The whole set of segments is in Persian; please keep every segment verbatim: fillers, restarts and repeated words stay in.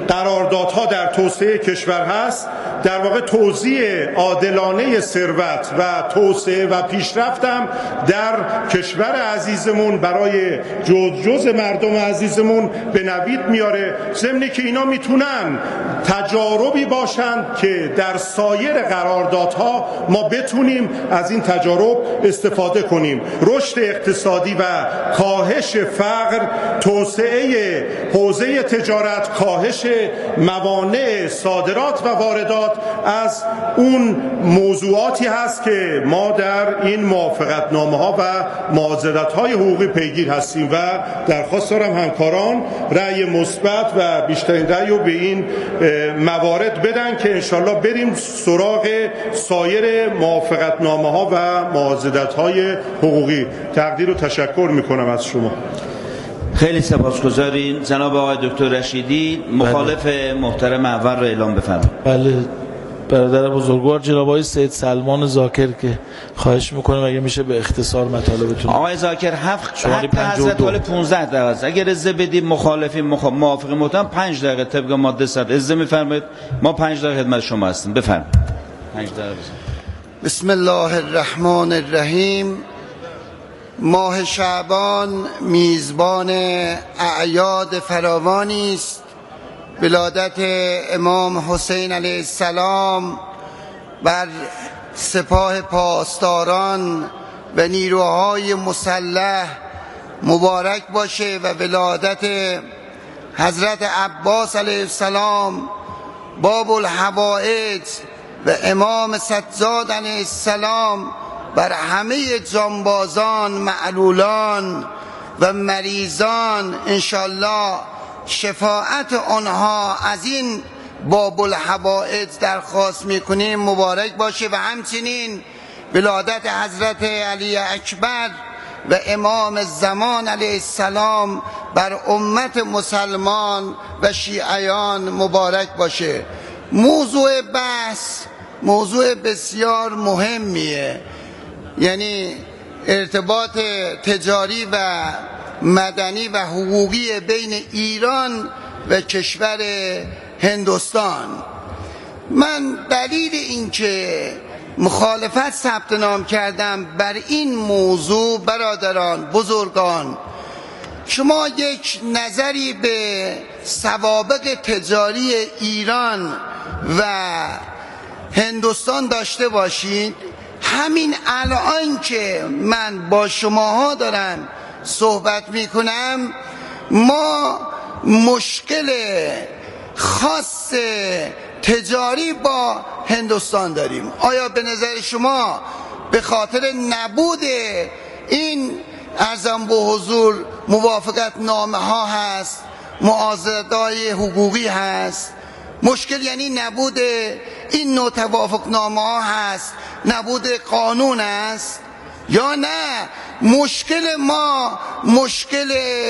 قراردادها در توسعه کشور هست، در واقع توزیع عادلانه ثروت و توسعه و پیشرفت هم در کشور عزیزمون برای جز جز مردم عزیزمون به نوید میاره، ضمن که اینا میتونن تجاربی باشند که در سایر قراردادها ما بتونیم از این تجارب استفاده کنیم. رشد اقتصادی و کاهش فقر، توسعه حوزه تجارت، کاهش موانع صادرات و واردات از اون موضوعاتی هست که ما در این موافقتنامه‌ها و معاضدت‌های حقوقی پیگیر هستیم و درخواست دارم همکاران رأی مثبت و بیشترین رأی رو به این موارد بدن که انشالله بریم سراغ سایر موافقتنامه‌ها و معاضدت‌های حقوقی. تقدیر و تشکر میکنم از شما. خیلی سپاسگزاریم. جناب آقای دکتر رشیدی مخالف محترم اول را اعلام بفرمایید. بله برادر بزرگوار جناب آقای سید سلمان زاکر که خواهش میکنم اگه میشه به اختصار مطالبتون. آقای زاکر هفت حق حضرت حال پانزده دقیقه اگر اجازه بدید مخالفین مخ... موافقین محترم پنج دقیقه طبق ماده صد اجازه میفرمایید ما پنج دقیقه خدمت شما هستیم. بفرمایید. پنج دقیقه. بسم الله الرحمن الرحیم. ماه شعبان میزبان اعیاد فراوانی است. ولادت امام حسین علیه السلام بر سپاه پاسداران و نیروهای مسلح مبارک باشه و ولادت حضرت عباس علیه السلام باب الحوائج و امام سجاد علیه السلام بر همه جانبازان، معلولان و مریضان انشالله شفاعت آنها از این باب الحوائج درخواست میکنیم مبارک باشه و همچنین ولادت حضرت علی اکبر و امام زمان علیه السلام بر امت مسلمان و شیعیان مبارک باشه. موضوع بحث موضوع بسیار مهمیه، یعنی ارتباط تجاری و مدنی و حقوقی بین ایران و کشور هندوستان. من دلیل اینکه مخالفت ثبت نام کردم بر این موضوع برادران بزرگان، شما یک نظری به سوابق تجاری ایران و هندوستان داشته باشید. همین الان که من با شماها دارم صحبت میکنم ما مشکل خاص تجاری با هندوستان داریم. آیا به نظر شما به خاطر نبود این ارزم به حضور موافقت نامه ها هست، معاضدات حقوقی هست؟ مشکل یعنی نبود این نوع توافق نامه ها هست، نبود قانون است، یا نه مشکل ما مشکل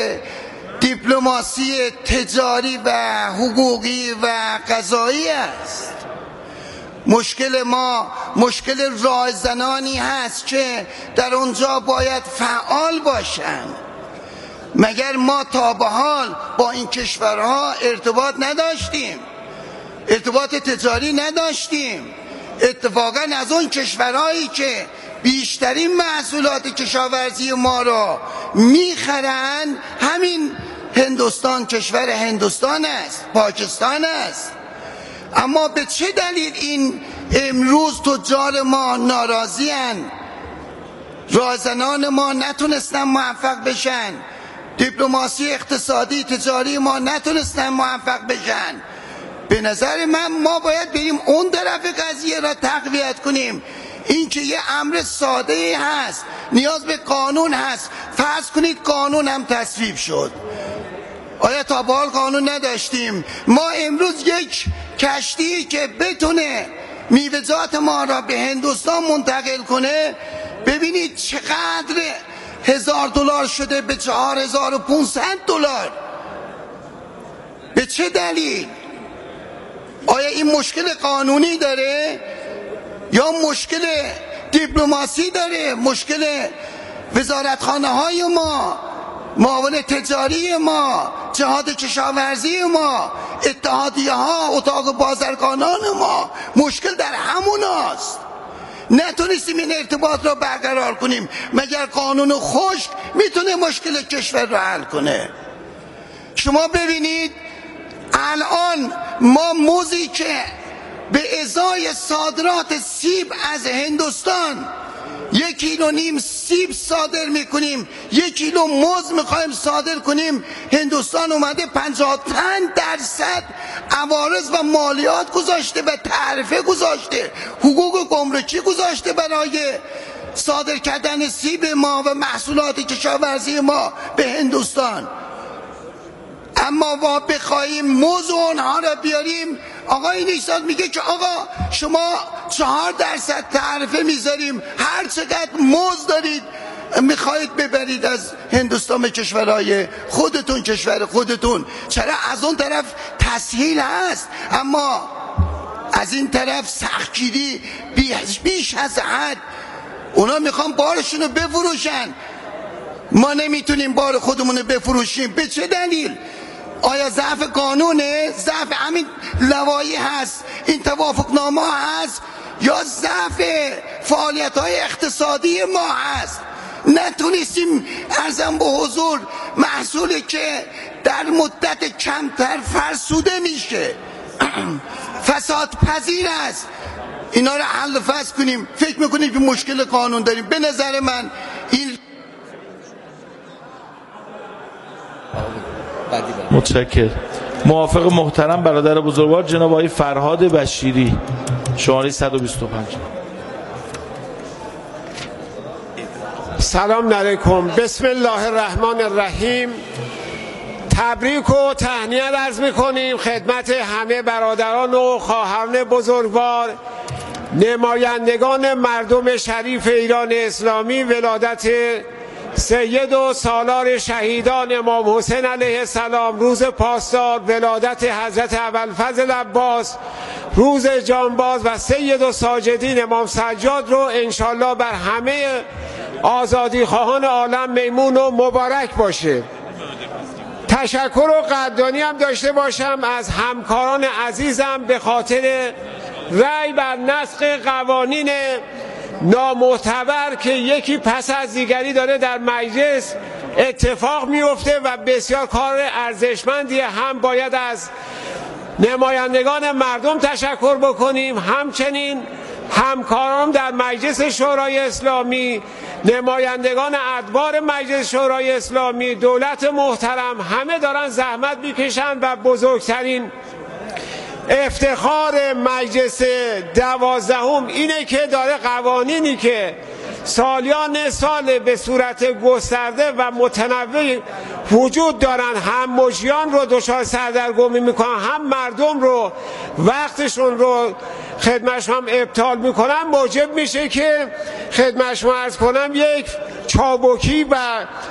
دیپلماسی تجاری و حقوقی و قضایی است؟ مشکل ما مشکل راهزنانی هست که در اونجا باید فعال باشن. مگر ما تا به حال با این کشورها ارتباط نداشتیم، ارتباط تجاری نداشتیم؟ اتفاقا از اون کشورهایی که بیشترین محصولات کشاورزی ما را میخرن همین هندوستان، کشور هندوستان است، پاکستان است. اما به چه دلیل این امروز تجار ما ناراضی هستند؟ راهزنان ما نتونستن موفق بشن، دیپلماسی اقتصادی تجاری ما نتونستن موفق بشن. به نظر من ما باید بریم اون طرف قضیه را تقویت کنیم. این که یه امر ساده هست، نیاز به قانون هست. فرض کنید قانون هم تصویب شد. آیا تا به حال قانون نداشتیم؟ ما امروز یک کشتی که بتونه میوه‌جات ما را به هندوستان منتقل کنه، ببینید چقدر هزار دلار شده به چهار هزار و پانصد دلار. به چه دلیل؟ آیا این مشکل قانونی داره یا مشکل دیپلماسی داره؟ مشکل وزارتخانه های ما معاون تجاری ما، جهاد کشاورزی ما، اتحادیه ها، اتاق بازرگانان ما، مشکل در هموناست. نتونستیم این ارتباط را برقرار کنیم. مگر قانون خشک میتونه مشکل کشور را حل کنه؟ شما ببینید الان ما موزی که به ازای صادرات سیب از هندوستان یک کیلو نیم سیب صادر میکنیم، یک کیلو موز میخوایم صادر کنیم، هندوستان اومده پنجاه و پنج درصد عوارض و مالیات گذاشته و تعرفه گذاشته، حقوق گمرکی گذاشته برای صادر کردن سیب ما و محصولات کشاورزی ما به هندوستان. اما ما بخواهیم موز و اونها را بیاریم، آقای نیستاد میگه که آقا شما چهار درصد تعرفه میذاریم، هر چقدر موز دارید میخواهید ببرید از هندوستان به کشورهای خودتون، کشور خودتون. چرا از اون طرف تسهیل هست اما از این طرف سختگیری بیش از حد. اونا میخوان بارشون رو بفروشن، ما نمیتونیم بار خودمون رو بفروشیم. به چه دلیل؟ آیا ضعف قانونه؟ ضعف همین لوایی هست، این توافقنامه هست، یا ضعف فعالیت های اقتصادی ما هست؟ نتونستیم ارزم به حضور محصولی که در مدت کمتر فرسوده میشه، فساد پذیر است، اینا رو حل فصل کنیم. فکر میکنیم که مشکل قانون داریم. به نظر من این متشکر. موافق محترم برادر بزرگوار جناب آقای فرهاد بشیری، شماره صد و بیست و پنج. سلام علیکم. بسم الله الرحمن الرحیم. تبریک و تهنیت عرض میکنیم خدمت همه برادران و خواهران بزرگوار، نمایندگان مردم شریف ایران اسلامی، ولادت سید و سالار شهیدان امام حسین علیه السلام، روز پاسدار، ولادت حضرت ابوالفضل عباس، روز جانباز و سید و ساجدین امام سجاد رو انشالله بر همه آزادی خواهان عالم میمون و مبارک باشه. تشکر و قدردانی هم داشته باشم از همکاران عزیزم به خاطر رأی بر نسخ قوانین نامعتبر که یکی پس از دیگری داره در مجلس اتفاق میفته و بسیار کار ارزشمندی. هم باید از نمایندگان مردم تشکر بکنیم، همچنین همکاران در مجلس شورای اسلامی، نمایندگان ادوار مجلس شورای اسلامی، دولت محترم، همه دارن زحمت میکشن و بزرگترین افتخار مجلس دوازدهم اینه که داره قوانینی که سالیان سال به صورت گسترده و متنوع وجود دارن، هم مجریان رو دچار سردرگمی میکنن، هم مردم رو وقتشون رو خدمتشون هم ابطال میکنن، موجب میشه که خدمتشون عرض کنم یک چابکی و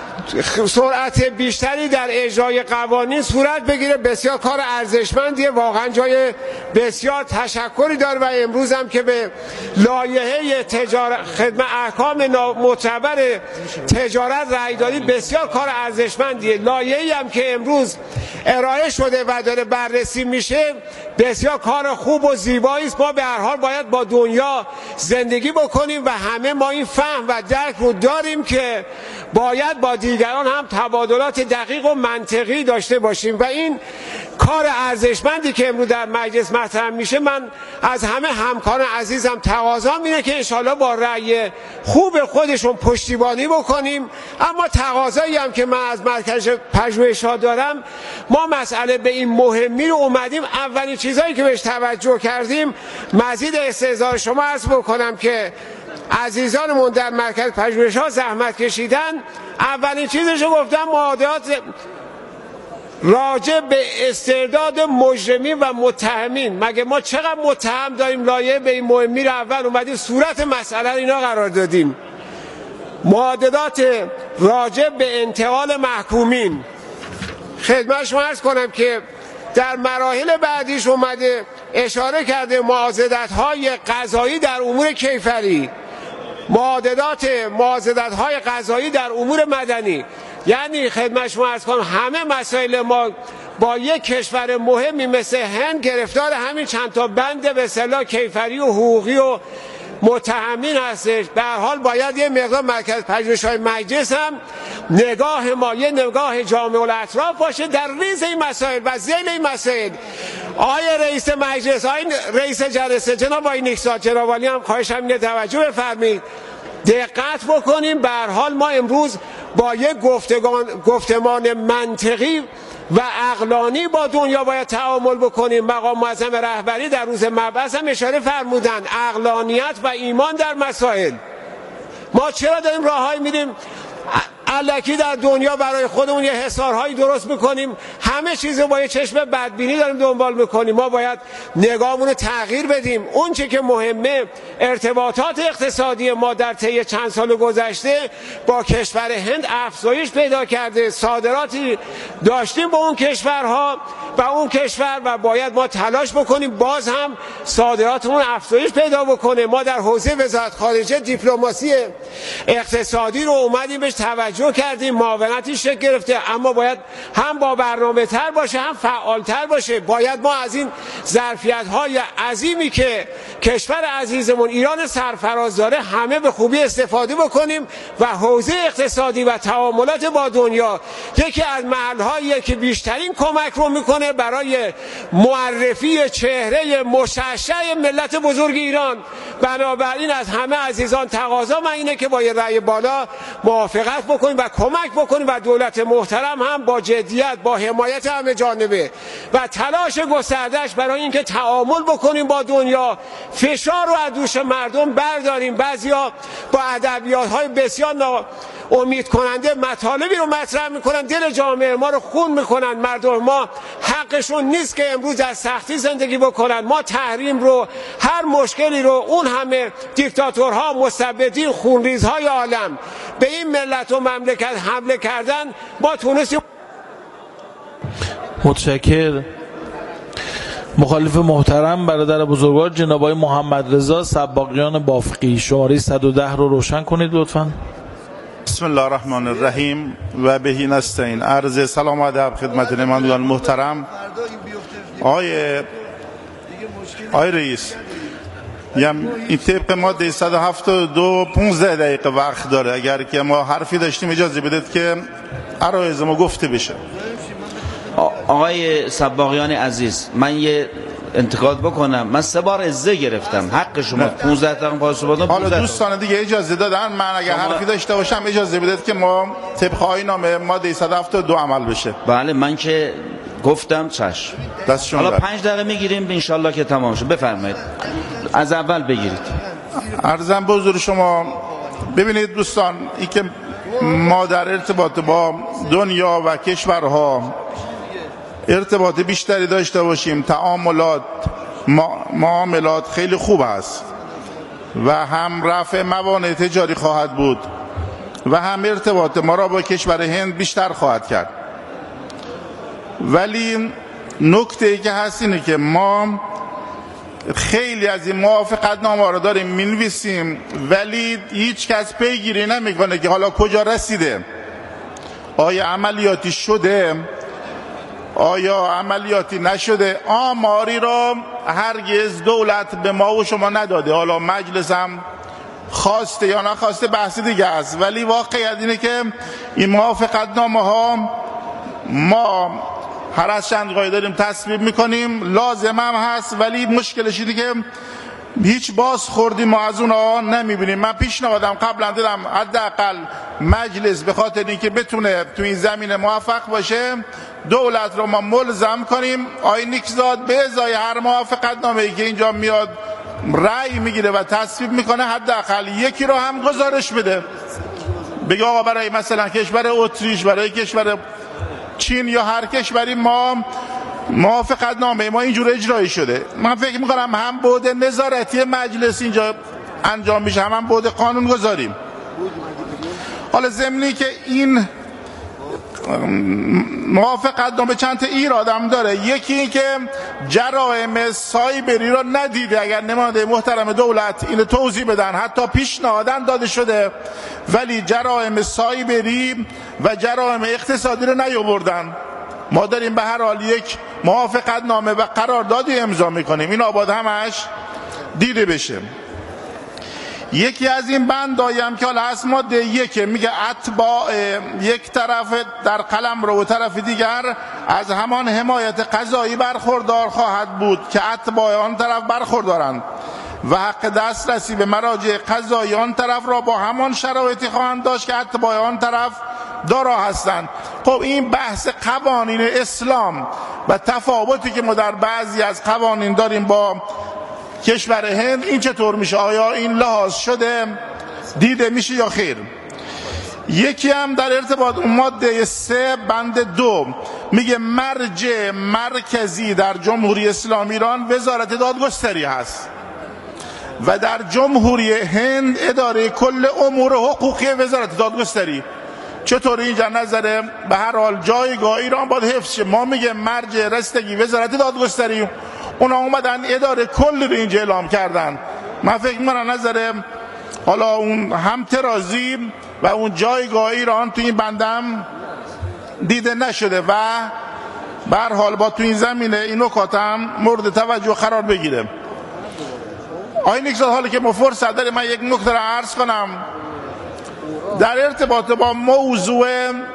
سرعت بیشتری در اجرای قوانین صورت بگیره. بسیار کار ارزشمندیه، واقعا جای بسیار تشکری داره و امروز هم که به لایحه تجارت خدمت احکام معتبر تجارت رأی دادی، بسیار کار ارزشمندیه. لایحه‌ای هم که امروز ارائه شده و داره بررسی میشه بسیار کار خوب و زیبایی است. ما به هر حال باید با دنیا زندگی بکنیم و همه ما این فهم و درک رو داریم که باید با دیگران هم تبادلات دقیق و منطقی داشته باشیم و این کار ارزشمندی که امروز در مجلس مطرح میشه، من از همه همکاران عزیزم تقاضام اینه که انشالله با رأی خوب خودشون پشتیبانی بکنیم. اما تقاضایی هم که من از مرکز پژوهش‌ها دارم، ما مسئله به این مهمی رو اومدیم، اولین چیزایی که بهش توجه کردیم، مزید استحضار شما عرض بکنم که عزیزانمون در مرکز پژوهش‌ها زحمت کشیدن، اولین چیزشو گفتم معادلات راجع به استرداد مجرمین و متهمین. مگه ما چقدر متهم داریم؟ لایحه به این مهمی رو اول اومدیم صورت مسئله اینا قرار دادیم. معادلات راجع به انتقال محکومین، خدمت شما عرض کنم که در مراحل بعدیش اومده اشاره کرده معاضدت های قضایی در امور کیفری، معاضدات معاضدت های قضایی در امور مدنی. یعنی خدمت شما عرض کنم همه مسائل ما با یک کشور مهمی مثل هند گرفتار همین چند تا بند به اصطلاح کیفری و حقوقی و متهمین هستش. به هر حال باید یه مقدار مرکز پژوهش‌های مجلس هم نگاه ما یه نگاه جامع الاطراف باشه در ریز این مسائل و ذیل این مسائل. آقای رئیس مجلس، آقای رئیس جلسه، جناب آقای نیکزاد، جناب عالی هم خواهشم اینه توجه بفرمایید، دقت بکنیم. به هر حال ما امروز با یک گفتگان گفتمان منطقی و عقلانی با دنیا باید تعامل بکنیم. مقام معظم رهبری در روز مبعث هم اشاره فرمودن عقلانیت و ایمان در مسائل. ما چرا داریم راههای میریم الکی در دنیا برای خودمون یه حصارهایی درست میکنیم، همه چیز رو با یه چشم بدبینی داریم دنبال میکنیم. ما باید نگاهمون رو تغییر بدیم. اون چه که مهمه ارتباطات اقتصادی ما در طی چند سال گذشته با کشور هند افزایش پیدا کرده، صادراتی داشتیم با اون کشورها و اون کشور و باید ما تلاش بکنیم باز هم صادراتمون افزایش پیدا بکنه. ما در حوزه وزارت خارجه دیپلماسی اقتصادی رو اومدیم بهش توجه کردیم، معاونتی شکل گرفته، اما باید هم با برنامه تر باشه هم فعال تر باشه. باید ما از این ظرفیت های عظیمی که کشور عزیزمون ایران سرفراز داره همه به خوبی استفاده بکنیم و حوزه اقتصادی و تعاملات با دنیا یکی از محل‌هایی که بیشترین کمک رو میکنه برای معرفی چهره مشعشع ملت بزرگ ایران. بنابراین از همه عزیزان تقاضا من اینه که با یه رأی بالا موافقت بکنیم و کمک بکنیم و دولت محترم هم با جدیت با حمایت همه جانبه و تلاش گستردهش برای اینکه تعامل بکنیم با دنیا، فشار رو از دوش مردم برداریم. بعضیا با ادبیات‌های بسیار امید کننده مطالبی رو مطرح میکنن، دل جامعه ما رو خون میکنن. مردم ما حقشون نیست که امروز در سختی زندگی بکنن. ما تحریم رو، هر مشکلی رو، اون همه دیکتاتورها، مستبدین، خونریزهای عالم به این ملت و مملکت حمله کردن، ما تونستیم. متشکر. مخالف محترم برادر بزرگوار جناب آقای محمد رضا سباقیان بافقی، شماره صد و ده رو روشن کنید لطفاً. بسم الله الرحمن الرحیم و بهی نستعین. عرض سلام و ادب خدمت نمایندگان محترم. آقای آقای رئیس، این طبق ماده صد و هفتاد و دو پانزده دقیقه وقت داره. اگر که ما حرفی داشتیم اجازه بدید که عرایض ما گفته بشه. آقای سباقیان عزیز، من یه انتقاد بکنم. من سه بار عزه گرفتم، حق شما پانزده دقیقه پاسخ بدم. حالا دوستان دیگه اجازه دادن، من اگر حرفی داشته باشم اجازه بدید که ما طبق آیین ماده صد و هفتاد و دو عمل بشه. بله من که گفتم چشم. حالا پنج دقیقه میگیریم ان شاء الله که تمام شه. بفرمایید از اول بگیرید. عرضم به حضور شما، ببینید دوستان، این که ما در ارتباط با دنیا و کشورها ارتباط بیشتری داشته باشیم، تعاملات معاملات خیلی خوب است و هم رفع موانع تجاری خواهد بود و هم ارتباط ما را با کشور هند بیشتر خواهد کرد. ولی نکته ای که هست اینه که ما خیلی از این موافقتنامه را داریم می‌نویسیم ولی هیچ کس پیگیری نمیکنه که حالا کجا رسیده، آیا عملیاتی شده، آیا عملیاتی نشده. آماری را هرگز دولت به ما و شما نداده، حالا مجلس هم خواسته یا نخواسته بحث دیگه است، ولی واقعیت اینه که این موافقتنامه ها ما هر از چند قایه داریم تصویب میکنیم، لازم هم هست، ولی مشکلش اینه که هیچ بازخوردی ما از اونها نمیبینیم. من پیشنهادم قبلا دیدم حداقل مجلس به خاطر اینکه بتونه تو این زمینه موفق باشه دولت رو ما ملزم کنیم آقای نیکزاد به ازای هر موافقتنامه‌ای که اینجا میاد رأی میگیره و تصویب میکنه حداقل یکی رو هم گزارش بده، بگه آقا برای مثلا کشور اتریش، برای کشور چین یا هر کشوری ما موافقتنامه ما اینجور اجرایی شده. من فکر میکنم هم بعد نظارتی مجلس اینجا انجام میشه، هم هم بعد قانون گذاریم. حالا ضمنی که این موافقتنامه چند تا ایراد هم داره. یکی این که جرایم سایبری را ندیده، اگر نماینده محترم دولت این توضیح بدن، حتی پیشنهادن داده شده ولی جرایم سایبری و جرایم اقتصادی را نیاوردن. ما داریم به هر حال یک موافقتنامه و قراردادی امضا میکنیم، این آباد همش دیده بشه. یکی از این بندایی هم که حالا از ماده یک میگه اتباع یک طرف در قلمرو و طرف دیگر از همان حمایت قضایی برخوردار خواهد بود که اتباع آن طرف برخوردارند و حق دسترسی به مراجع قضایی آن طرف را با همان شرایطی خواهند داشت که اتباع آن طرف دارا هستند. خب این بحث قوانین اسلام و تفاوتی که ما در بعضی از قوانین داریم با کشور هند، این چطور میشه؟ آیا این لحاظ شده دیده میشه یا خیر؟ یکی هم در ارتباط ماده سه بند دو میگه مرجع مرکزی در جمهوری اسلامی ایران وزارت دادگستری هست و در جمهوری هند اداره کل امور حقوقی وزارت دادگستری. چطور اینجا نظره؟ به هر حال جایگاه ایران باید حفظ شه. ما میگه مرجع رستگی وزارت دادگستری، اونا اومدن اداره کل رو اینجا اعلام کردن. من فکر می‌کنم نظر حالا اون همترازی و اون جایگاه ایران تو این بندم دیده نشده و به هر حال با تو این زمینه این نکات هم مورد توجه قرار بگیره. آقای نیکزاد، حالا که ما فرصت داریم من یک نکته را عرض کنم در ارتباط با موضوع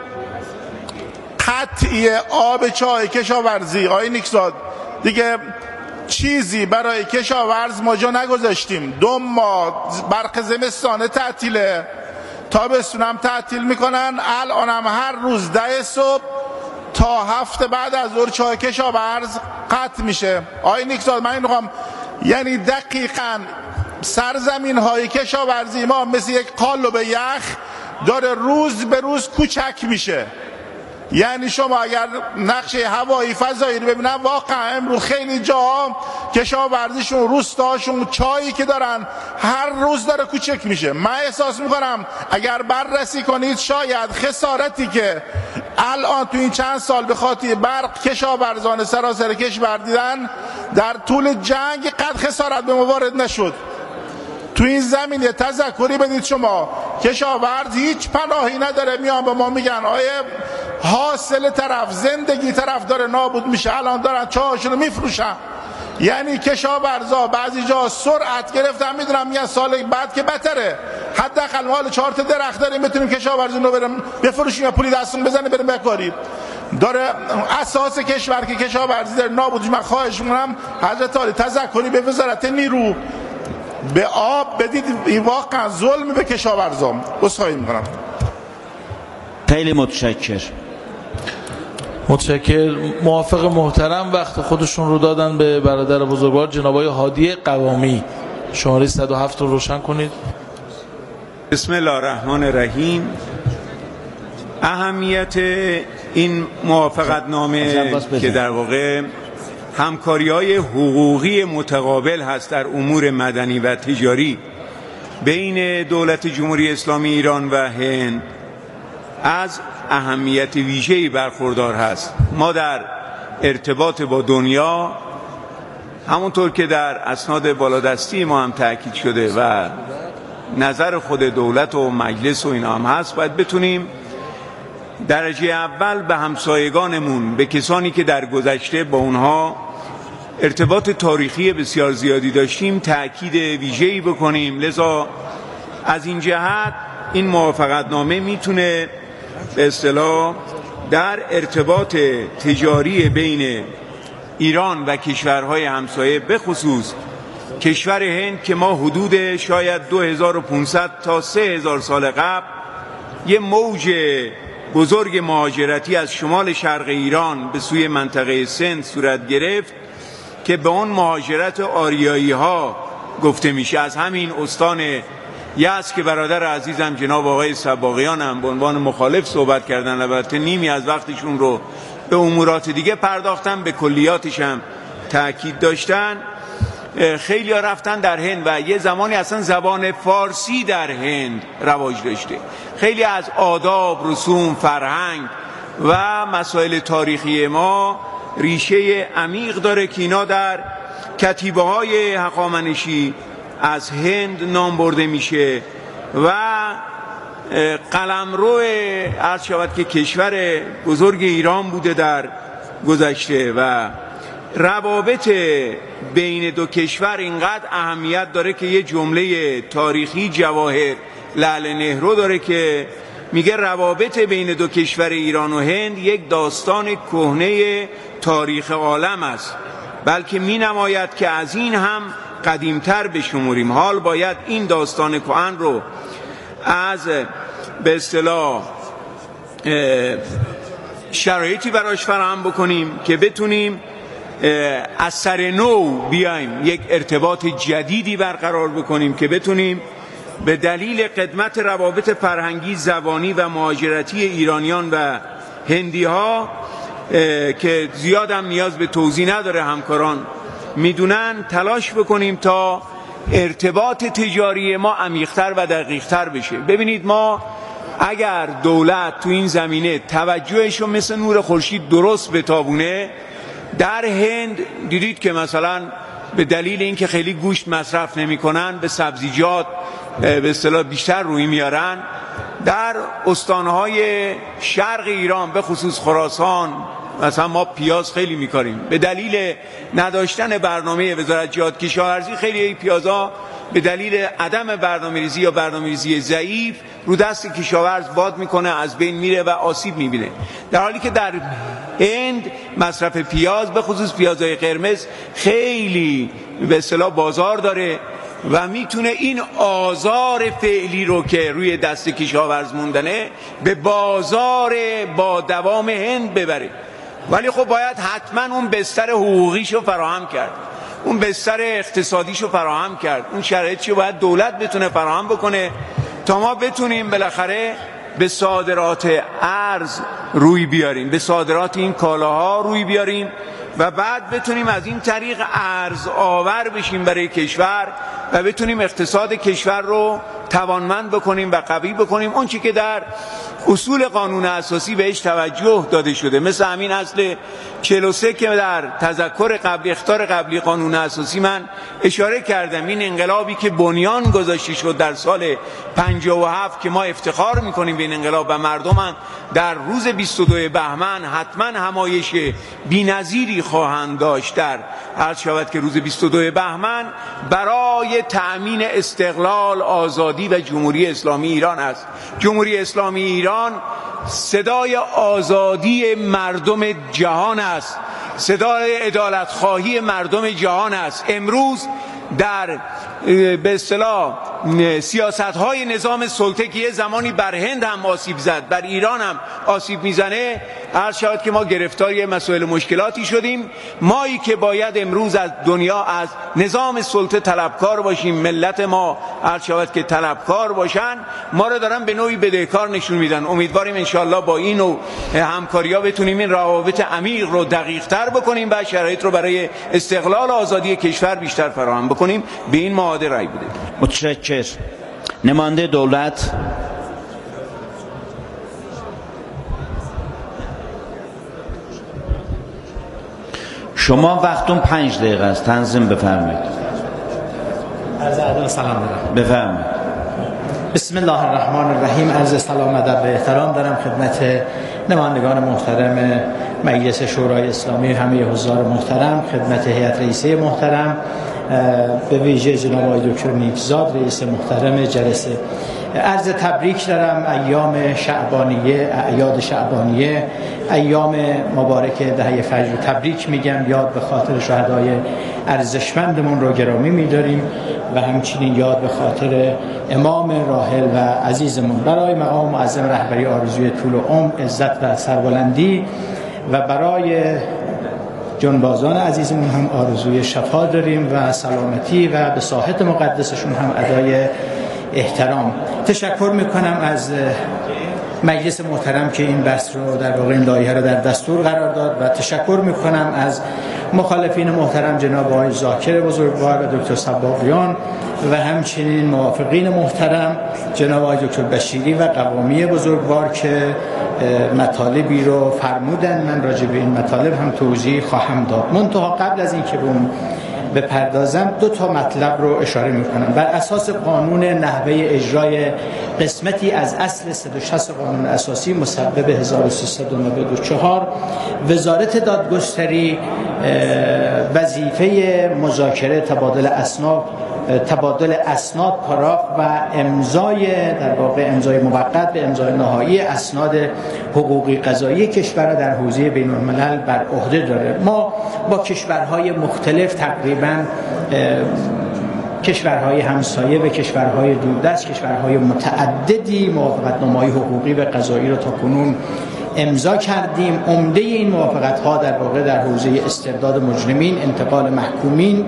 قطعی آب چای کشاورزی. آقای نیکزاد، دیگه چیزی برای کشاورز ما جا نگذاشتیم. دو ماه برق زمستانه تعطیله، تابستون هم تعطیل میکنن. الان هم هر روز ده صبح تا هفته بعد از ظهر چای کشاورز قطع میشه. آقای نیکزاد، من میخوام یعنی دقیقاً سرزمین های کشاورزی ما مثل یک قالب یخ داره روز به روز کوچک میشه. یعنی شما اگر نقشه هوایی فضایی رو ببینن، واقعا امروز خیلی جا کشاورزیشون، روستاشون، چایی که دارن هر روز داره کوچک میشه. من احساس میکنم اگر بررسی کنید شاید خسارتی که الان تو این چند سال به خاطر برق کشاورزان سراسر کشور دیدن در طول جنگ قد خسارت به ما وارد نشد. تو این زمینه تذکری بدید شما کشاورز هیچ پناهی نداره، میان به ما میگن آیه حاصل طرف، زندگی طرف داره نابود میشه، الان دارن چاهاشون رو میفروشن. یعنی کشاورزا بعضی جا سرعت گرفتن، میدونم میگن سال بعد که بهتره، حداقل مال چهار تا درخت داریم بتونیم کشاورزی رو بریم بفروشیم یا پولی دستون بزنه بریم بکاریم. داره اساس کشور که کشاورزی داره نابود میشه. من خواهش میکنم حضرت عالی تذکری به وزارت نیرو به آب بدید، این واقعا ظلم به کشاورزان. عذرخواهی میکنم. خیلی متشکر. متشکر. موافق محترم وقت خودشون رو دادن به برادر بزرگوار جناب آقای هادی قوامی. شماره صد و هفت رو روشن کنید. بسم الله الرحمن الرحیم. اهمیت این موافقتنامه که در واقع همکاری‌های حقوقی متقابل هست در امور مدنی و تجاری بین دولت جمهوری اسلامی ایران و هند از اهمیت ویژه‌ای برخوردار هست. ما در ارتباط با دنیا همونطور که در اسناد بالادستی ما هم تاکید شده و نظر خود دولت و مجلس و اینا هم هست، باید بتونیم درجه اول به همسایگانمون، به کسانی که در گذشته با اونها ارتباط تاریخی بسیار زیادی داشتیم، تأکید ویژه‌ای بکنیم. لذا از این جهت این موافقتنامه میتونه به اصطلاح در ارتباط تجاری بین ایران و کشورهای همسایه، به خصوص کشور هند که ما حدود شاید دو هزار و پانصد تا سه هزار سال قبل یه موج بزرگ مهاجرتی از شمال شرق ایران به سوی منطقه سند صورت گرفت که به اون مهاجرت آریایی ها گفته میشه. از همین استان یزد که برادر عزیزم جناب آقای سباقیان هم به عنوان مخالف صحبت کردن، البته نیمی از وقتشون رو به امورات دیگه پرداختن، به کلیاتش هم تاکید داشتن. خیلی ها رفتن در هند و یه زمانی اصلا زبان فارسی در هند رواج داشته. خیلی از آداب، رسوم، فرهنگ و مسائل تاریخی ما ریشه عمیق داره که اینا در کتیبه های هخامنشی از هند نام برده میشه و قلمرو عرض شود که کشور بزرگ ایران بوده در گذشته و روابط بین دو کشور اینقدر اهمیت داره که یه جمله تاریخی جواهر لعل نهرو داره که میگه روابط بین دو کشور ایران و هند یک داستان کهنه تاریخ عالم است، بلکه می نماید که از این هم قدیمتر بشمریم. حال باید این داستان کهن رو از به اصطلاح شرایطی براش فراهم بکنیم که بتونیم از سر نو بیایم یک ارتباط جدیدی برقرار بکنیم که بتونیم به دلیل قدمت روابط فرهنگی، زبانی و مهاجرتی ایرانیان و هندی ها که زیاد هم نیاز به توضیح نداره، همکاران میدونن، تلاش بکنیم تا ارتباط تجاری ما عمیق‌تر و دقیق‌تر بشه. ببینید ما اگر دولت تو این زمینه توجهش رو مثل نور خورشید درست بتابونه، در هند دیدید که مثلا به دلیل اینکه خیلی گوشت مصرف نمی‌کنن به سبزیجات به اصطلاح بیشتر روی میارن. در استانهای شرق ایران به خصوص خراسان مثلا ما پیاز خیلی میکاریم، به دلیل نداشتن برنامه وزارت جهاد کشاورزی خیلی پیازا به دلیل عدم برنامه‌ریزی یا برنامه‌ریزی ضعیف رو دست کشاورز باد میکنه، از بین میره و آسیب میبینه، در حالی که در هند مصرف پیاز به خصوص پیازهای قرمز خیلی به اصطلاح بازار داره و میتونه این آزار فعلی رو که روی دست کشاورز موندنه به بازار با دوام هند ببره. ولی خب باید حتما اون بستر حقوقیشو فراهم کرد، اون بستر اقتصادیشو فراهم کرد، اون شرایطی باید دولت بتونه فراهم بکنه تا ما بتونیم بالاخره به صادرات ارز روی بیاریم، به صادرات این کالاها روی بیاریم و بعد بتونیم از این طریق ارز آور بشیم برای کشور و بتونیم اقتصاد کشور رو توانمند بکنیم و قوی بکنیم. اون چی که در اصول قانون اساسی بهش توجه داده شده، مثل همین اصل چهل و سه که در تذکر قبلی اخطار قبلی قانون اساسی من اشاره کردم، این انقلابی که بنیان گذاشته شد در سال پنجاه و هفت که ما افتخار میکنیم به این انقلاب و مردم در روز بیست و دو بهمن حتما همایش بی‌نظیری خواهند داشت در عرض شود که روز بیست و دو بهمن برای تأمین استقلال، آزادی و جمهوری اسلامی ایران است. جمهوری اسلامی ایران صدای آزادی مردم جهان است، صدای عدالت خواهی مردم جهان است. امروز در به اصطلاح سیاست‌های نظام سلطه که یه زمانی بر هند هم آسیب زد، بر ایران هم آسیب میزنه، عرض شود که ما گرفتار مسائل مشکلاتی شدیم. مایی که باید امروز از دنیا از نظام سلطه طلبکار باشیم، ملت ما عرض شود که طلبکار باشن، ما رو دارن به نوعی بدهکار نشون میدن. امیدواریم انشالله با این و همکاری‌ها بتونیم این روابط عمیق رو دقیق‌تر بکنیم و شرایط رو برای استقلال و آزادی کشور بیشتر فراهم بکنیم. به این معاهده رای بده. متشکر. نماینده دولت. شما وقتون پنج دقیقه است، تنظیم بفرمایید. عرض ادب سلام دارم. بفرمایید. بسم الله الرحمن الرحیم. عرض سلام ادب و احترام دارم خدمت نمایندگان محترم مجلس شورای اسلامی، همه حضار محترم، خدمت هیئت رئیسه محترم، به ویژه جناب آقای دکتر نیکزاد رئیس محترم جلسه. عرض تبریک دارم. ایام شعبانیه، اعیاد شعبانیه، ایام مبارک دهه فجر تبریک میگم. یاد به خاطر شهدای ارزشمندمون رو گرامی می‌داریم و همچنین یاد به خاطر امام راحل و عزیزمون. برای مقام معظم رهبری آرزوی طول و عمر، عزت و سربلندی و برای جانبازان عزیزمون هم آرزوی شفا داریم و سلامتی و به ساحت مقدسشون هم ادای احترام. تشکر میکنم از مجلس محترم که این بحث رو در واقع این لایحه رو در دستور قرار داد و تشکر میکنم از مخالفین محترم جناب آقای ذاکر بزرگوار و دکتر سباقیان و همچنین موافقین محترم جناب آقای دکتر بشیری و قوامی بزرگوار که مطالبی رو فرمودن، من راجع به این مطالب هم توضیح خواهم داد. منتها قبل از اینکه بوم بپردازم دو تا مطلب رو اشاره میکنم. بر اساس قانون نحوه اجرای قسمتی از اصل صد و شصت قانون اساسی مصوب هزار و سیصد و نود و چهار وزارت دادگستری وظیفه مذاکره تبادل اسناد تبادل اسناد پاراف و امضای در واقع امضای موقت به امضای نهایی اسناد حقوقی قضایی کشور در حوزه بین الملل بر عهده داره. ما با کشورهای مختلف تقریبا کشورهای همسایه و کشورهای دوردست کشورهای متعددی موافقتنامه‌های حقوقی و قضایی را تا کنون امضا کردیم. عمده این موافقت‌ها در واقع در حوزه استرداد مجرمین، انتقال محکومین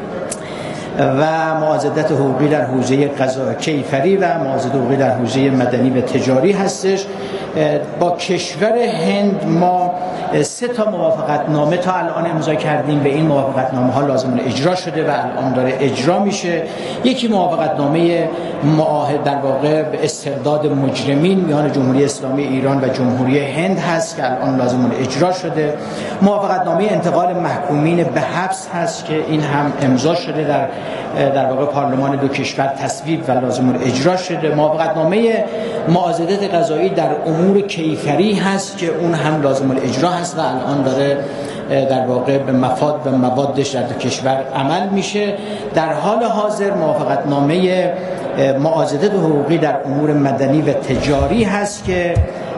و معاضدت حقوقی در حوزه قضا کیفری و معاضدت حقوقی در حوزه مدنی و تجاری هستش. با کشور هند ما سه تا موافقت نامه تا الان امضا کردیم. به این موافقت نامه ها لازم اجرا شده و الان داره اجرا میشه. یکی موافقت نامه معاهد در واقع به استرداد مجرمین میان جمهوری اسلامی ایران و جمهوری هند هست که الان لازم اجرا شده. موافقت نامه انتقال محکومین به حبس هست که این هم امضا شده در در واقع پارلمان دو کشور تصویب و لازم اجرا شده. موافقت نامه معاضدت قضایی در امور کیفری هست که اون هم لازم الاجرا هست و الان داره در واقع به مفاد و موادش در دو کشور عمل میشه. در حال حاضر موافقت نامه معاضدت حقوقی در امور مدنی و تجاری هست که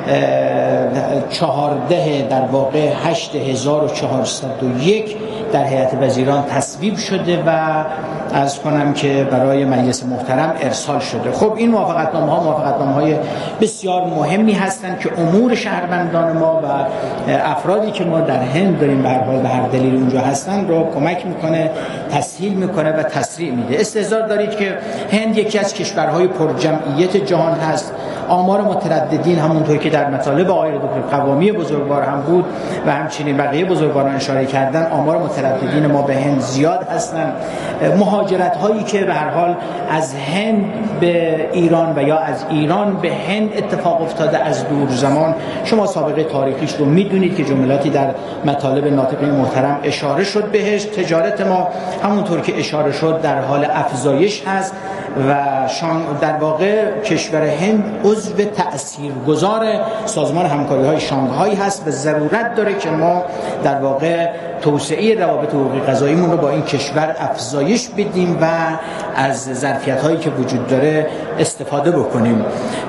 چهارده در واقع هشت هزار و چهارصد و یک در هیئت وزیران تصویب شده و عرض کنم که برای مجلس محترم ارسال شده. خب این موافقتنامه ها موافقتنامه های بسیار مهمی هستند که امور شهروندان ما و افرادی که ما در هند داریم به هر حال به هر دلیل اونجا هستن رو کمک میکنه، تسهیل میکنه و تسریع میده. استحضار دارید که هند یکی از کشورهای پرجمعیت جهان هست. آمار مترددین همونطور که در مطالب آقای دکتر قوامی بزرگوار هم بود و همچنین بقیه بزرگواران اشاره کردن، آمار مترددین ما به هند زیاد هستند. مهاجرت هایی که به هر حال از هند به ایران و یا از ایران به هند اتفاق افتاده از دور زمان، شما سابقه تاریخیش رو میدونید که جملاتی در مطالب ناطقین محترم اشاره شد بهش. تجارت ما همونطور که اشاره شد در حال افزایش هست و در واقع کشور هند عضو تأثیرگذار سازمان همکاری‌های شانگهای هست و ضرورت داره که ما در واقع توسعه روابط حقوقی قضاییمون رو با این کشور افزایش بدیم و از ظرفیت‌هایی که وجود داره استفاده بکنیم.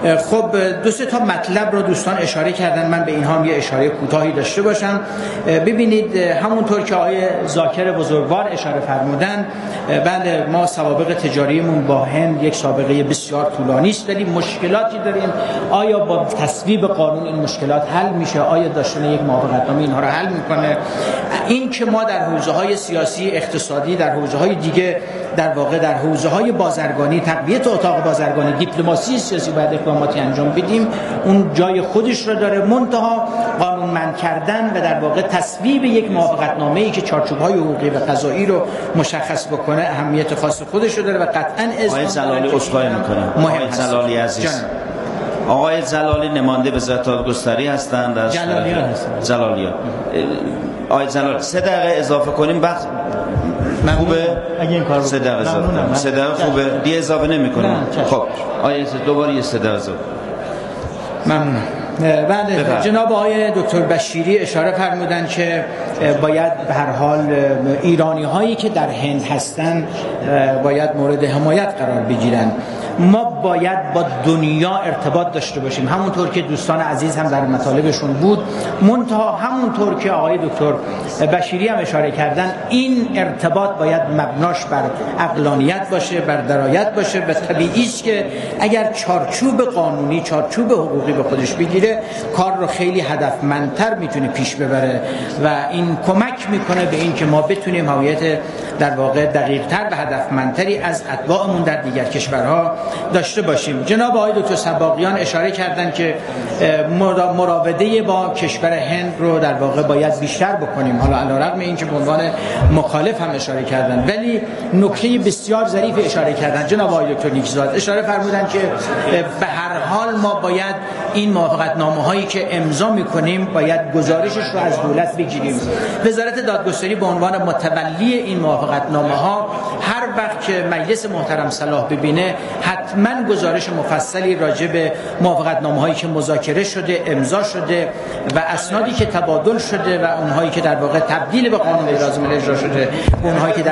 خب دو سه تا مطلب رو دوستان اشاره کردن، من به اینها هم یه اشاره کوتاهی داشته باشم. ببینید همونطور که آقای ذاکر بزرگوار اشاره فرمودن، بله ما سوابق تجاریمون با هند یک سابقه بسیار طولانی است، ولی مشکلاتی داریم. آیا با تصویب قانون این مشکلات حل میشه؟ آیا داشتن یک موافقتنامه اینها رو حل میکنه؟ این که ما در حوزه‌های سیاسی، اقتصادی، در حوزه‌های دیگه در واقع در حوزه‌های بازرگانی، تقویت اتاق بازرگانی، دیپلماسی سیاسی باید اقداماتی انجام بدیم، اون جای خودش رو داره. منتها قانونمند کردن و در واقع تصویب یک موافقتنامه‌ای که چارچوب‌های حقوقی و قضایی رو مشخص بکنه اهمیت خاص خودش رو داره و قطعاً آقای زلالی عذرخواهی می‌کنم. آقای زلالی عزیز، جان. آقای زلالی نماینده وزارت دادگستری هستند از جلالیان هستند. جلالیان. آقای زلالی سه دقیقه اضافه کنیم وقت خوبه؟ اگه این کارو سه دقیقه اضافه کنیم. سه دقیقه خوبه؟ دیگه اضافه نمی‌کنیم. خب آقای دوباره یه سه دقیقه اضافه. ممنون. بله، جناب آقای دکتر بشیری اشاره فرمودن که باید به هر حال ایرانی هایی که در هند هستن باید مورد حمایت قرار بگیرن. ما باید با دنیا ارتباط داشته باشیم، همونطور که دوستان عزیز هم در مطالبشون بود. منتها همونطور که آقای دکتر بشیری هم اشاره کردن، این ارتباط باید مبناش بر عقلانیت باشه، بر درایت باشه و طبیعی است که اگر چارچوب قانونی، چارچوب حقوقی به خودش بگیره، کار رو خیلی هدفمندتر میتونه پیش ببره و این کمک میکنه به این که ما بتونیم هویت در واقع دقیق‌تر و هدفمندتری از اتباعمون در دیگر کشورها داشته باشیم. جناب آقای دکتر سباقیان اشاره کردند که مراوده با کشور هند رو در واقع باید بیشتر بکنیم، حالا علیرغم اینکه به عنوان مخالف هم اشاره کردن، ولی نکته بسیار ظریفی اشاره کردن جناب آقای دکتر نیکزاد. اشاره فرمودن که به هر حال ما باید این موافقتنامه هایی که امضا میکنیم باید گزارشش رو از دولت بگیریم. وزارت دادگستری به عنوان متولی این موافقتنامه ها هر وقت که مجلس محترم صلاح ببینه حتما گزارش مفصلی راجع به موافقتنامه هایی که مذاکره شده، امضا شده و اسنادی که تبادل شده و اونهایی که در واقع تبدیل به قانون لازم اجرا شده، اونهایی که در